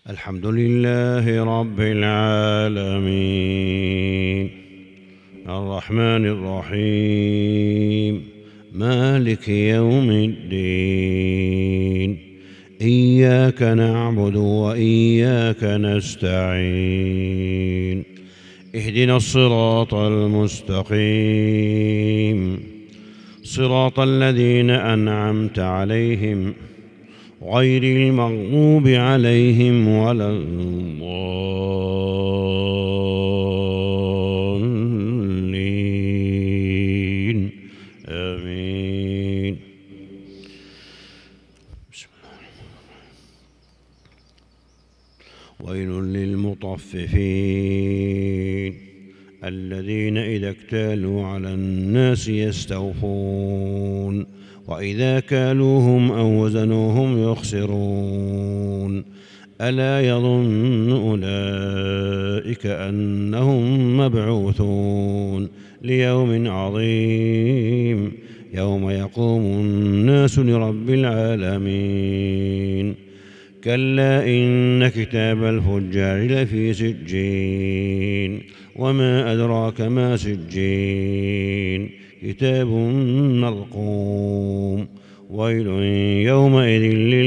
الحمد لله رب العالمين الرحمن الرحيم مالك يوم الدين إياك نعبد وإياك نستعين اهدنا الصراط المستقيم صراط الذين أنعمت عليهم غير المغضوب عليهم ولا الضالين آمين. بسم الله. ويل للمطففين الذين إذا اكتالوا على الناس يستوفون وإذا كالوهم أو وزنوهم يخسرون ألا يظن أولئك أنهم مبعوثون ليوم عظيم يوم يقوم الناس لرب العالمين كلا إن كتاب الفجار لفي سجين وما أدراك ما سجين كتاب مرقوم ويل يومئذ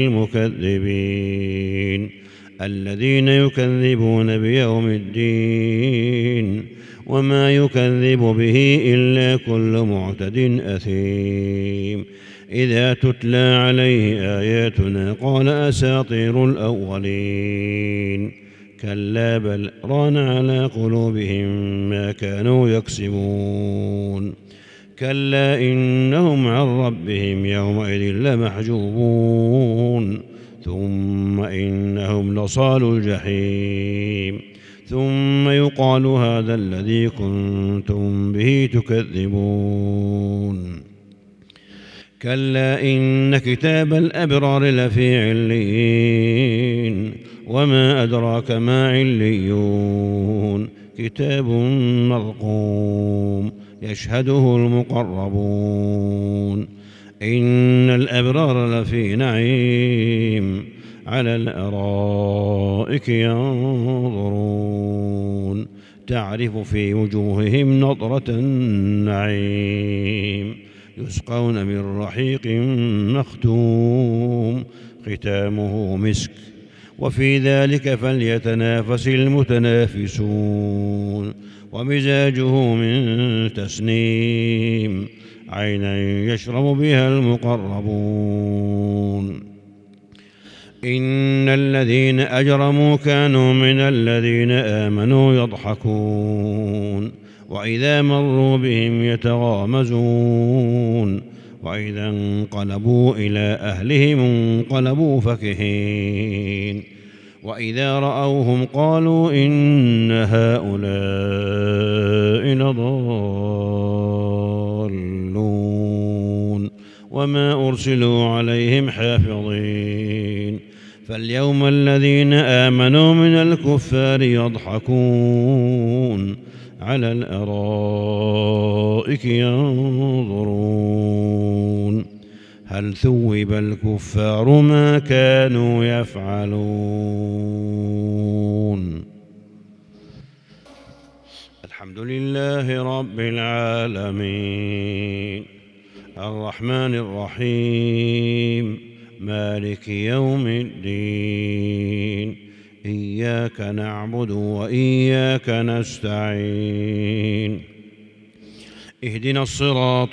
للمكذبين الذين يكذبون بيوم الدين وما يكذب به إلا كل معتد أثيم إذا تتلى عليه آياتنا قال أساطير الأولين كلا بل ران على قلوبهم ما كانوا يكسبون كلا إنهم عن ربهم يومئذ لمحجوبون ثم إنهم لصالوا الجحيم ثم يقال هذا الذي كنتم به تكذبون كلا إن كتاب الأبرار لفي عليين وما أدراك ما عليون كتاب مرقوم يشهده المقربون إن الأبرار لفي نعيم على الأرائك ينظرون تعرف في وجوههم نضرة النعيم يسقون من رحيق مختوم ختامه مسك وفي ذلك فليتنافس المتنافسون ومزاجه من تسنيم عينا يشرب بها المقربون إن الذين أجرموا كانوا من الذين آمنوا يضحكون وإذا مروا بهم يتغامزون وإذا انقلبوا إلى أهلهم انقلبوا فكهين وإذا رأوهم قالوا إن هؤلاء لضالون وما أرسلوا عليهم حافظين فاليوم الذين آمنوا من الكفار يضحكون على الأرائك ينظرون هل ثوب الكفار ما كانوا يفعلون. الحمد لله رب العالمين الرحمن الرحيم مالك يوم الدين إياك نعبد وإياك نستعين اهدنا الصراط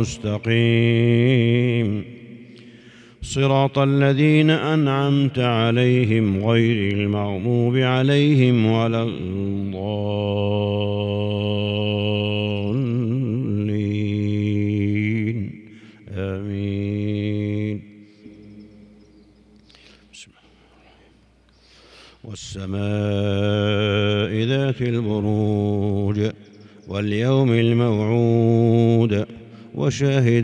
المستقيم صراط الذين أنعمت عليهم غير المغضوب عليهم ولا الضالين آمين. والسماء ذات البروج واليوم الموعود وشاهد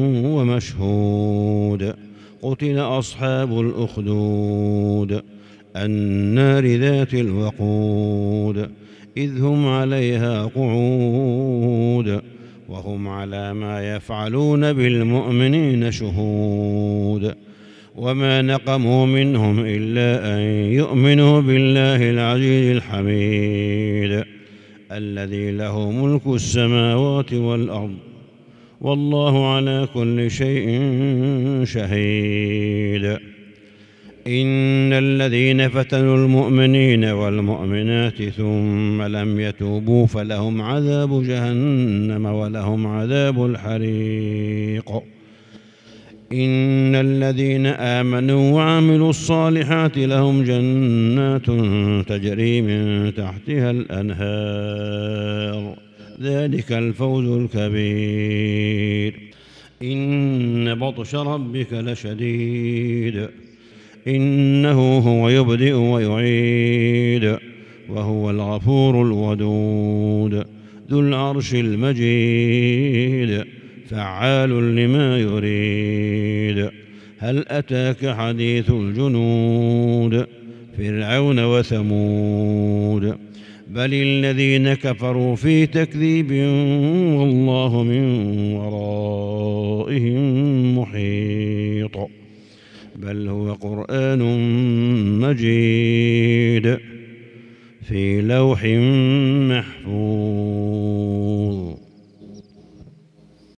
ومشهود قتل أصحاب الأخدود النار ذات الوقود إذ هم عليها قعود وهم على ما يفعلون بالمؤمنين شهود وما نقموا منهم إلا أن يؤمنوا بالله العزيز الحميد الذي له ملك السماوات والأرض والله على كل شيء شهيد. إن الذين فتنوا المؤمنين والمؤمنات ثم لم يتوبوا فلهم عذاب جهنم ولهم عذاب الحريق. إن الذين آمنوا وعملوا الصالحات لهم جنات تجري من تحتها الأنهار ذلك الفوز الكبير. إن بطش ربك لشديد إنه هو يبدئ ويعيد وهو الغفور الودود ذو العرش المجيد فعال لما يريد. هل أتاك حديث الجنود فرعون وثمود بل الذين كفروا في تكذيب والله من ورائهم محيط. بل هو قرآن مجيد في لوح محفوظ.